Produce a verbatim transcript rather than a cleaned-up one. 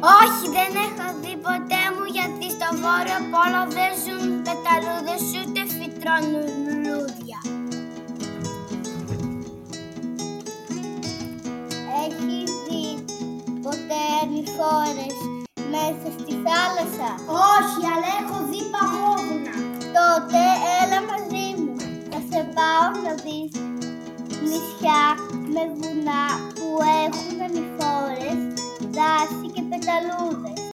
Όχι, δεν έχω δει ποτέ μου, γιατί στο Βόρειο Πόλο δεν ζουν πεταλούδες ούτε φυτρώνουν λουλούδια. Έχεις δει ποτέ ανηφόρες μέσα στη θάλασσα? Όχι, αλλά έχω δει παγόβουνα. Τότε έλα μαζί μου, θα σε πάω να δεις νησιά με βουνά που έχουν ανηφόρες, δάση και πεταλούδες.